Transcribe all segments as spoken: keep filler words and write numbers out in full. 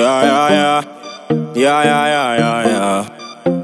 Yeah, yeah, yeah. Yeah, yeah, yeah, yeah, yeah.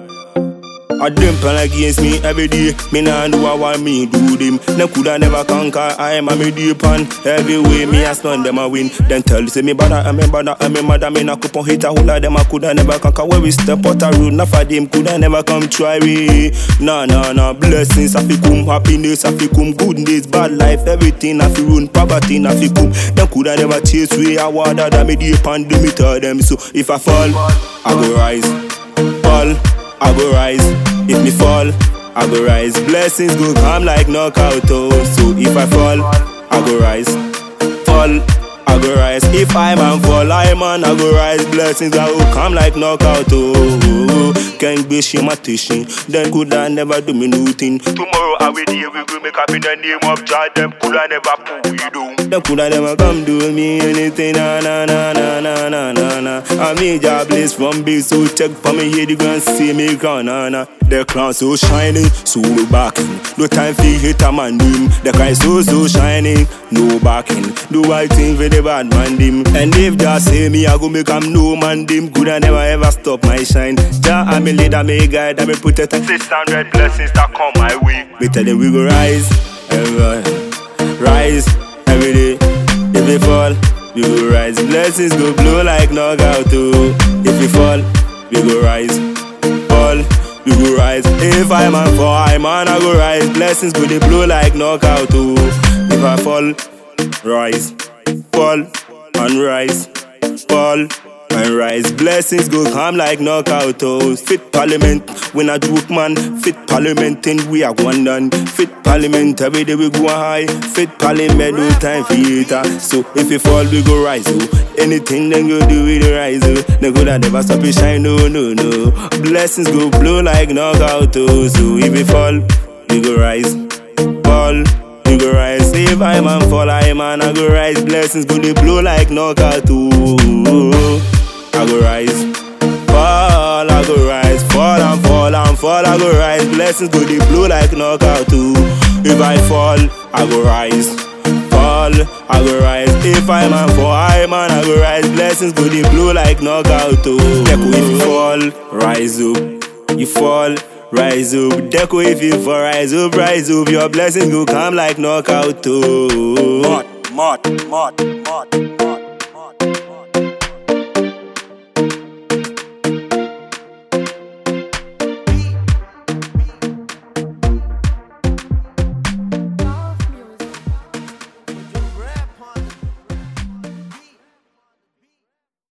I them plan against me every day. Me nah do what want me do them. Them coulda never conquer. I am a me deep on every way. Me a stun them a win. Then tell say me brother and me brother and me mother. Me nah coupon hit a whole of them a coulda never conquer. Where we step out a road, enough of them coulda never come try we. Nah, nah, nah. Blessings a fi come, happiness a fi come, good days, bad life, everything a fi run, poverty a fi come. Them coulda never chase we. I water that me deep on do me tell them. So if I fall, I go rise. Fall, I go rise. If me fall, I go rise. Blessings go come like knockout, oh. So if I fall, I go rise. Fall, I go rise. If I man fall, I man, I go rise. Blessings I will come like knockout, oh. Can't be shame at teaching. Then could I never do me nothing. Tomorrow I will deal we will make up in the name of God. Them could I never pull you down. Them could I never come do me anything. Na na na na na na na na. I mean jobless from big, so check for me here. The grand see me crown, na na. The crown so shining, so backing. No time for hit a man dim. The cry so so shining, no backing. Do right thing for the bad man dim. And if just say me, I go make am no man dim. Could I never ever stop my shine. Jah I'm a leader, me guide, I'm a protector. Six hundred blessings that come my way. Me tell them we go rise, ever rise every day. If we fall, we go rise. Blessings go blow like knockout too. If we fall, we go rise. Fall, we go rise. If I man fall, I man I go rise. Blessings go they blow like knockout too. If I fall, rise. Fall and rise. Fall and rise. Blessings go come like knockout, oh. Fit parliament, when I joke man. Fit parliament and we are one done. Fit parliament, every day we go high. Fit parliament, no time for it. So if you fall, we go rise, oh. Anything then go do with the rise, oh. No good I never stop it shine, no, no, no. Blessings go blow like knockout, oh. So if you fall, we go rise. Fall, we go rise. If I man fall, I man I go rise. Blessings go they blow like knockout, oh. I go rise, fall, I go rise, fall and fall and fall, I go rise. Blessings go they blow like knockout too. If I fall, I go rise, fall, I go rise. If I man fall, I man I go rise. Blessings go they blow like knockout too. Deco if you fall, rise up. You fall, rise up. Deco if you fall, rise up, rise up. Your blessings go come like knockout too. Mud, mud, mud, mud.